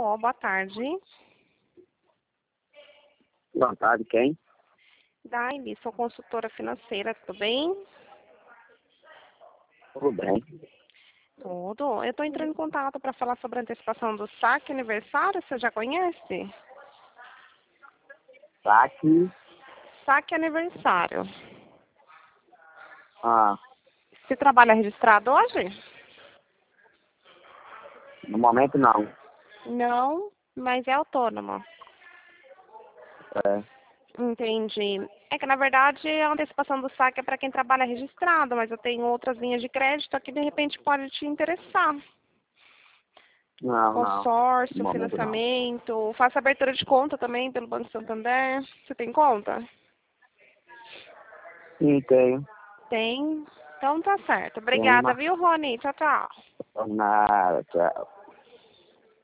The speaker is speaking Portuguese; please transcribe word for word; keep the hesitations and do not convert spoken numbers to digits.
Alô, boa tarde. Boa tarde, quem? Daile, sou consultora financeira, tudo bem? Tudo bem. Tudo. Eu estou entrando em contato para falar sobre a antecipação do saque aniversário, você já conhece? Saque. Saque aniversário. Ah, Você trabalha registrado hoje? no momento não. Não, mas é autônomo. É. Entendi. É que, na verdade, a antecipação do saque é para quem trabalha registrado, mas eu tenho outras linhas de crédito que, de repente, pode te interessar. Não, não. Consórcio, No momento não. financiamento, faço abertura de conta também pelo Banco Santander. Você tem conta? Sim, tenho. Tem? Então tá certo. Tenho, Obrigada, mas viu, Rony? Tchau, tchau. nada, tchau.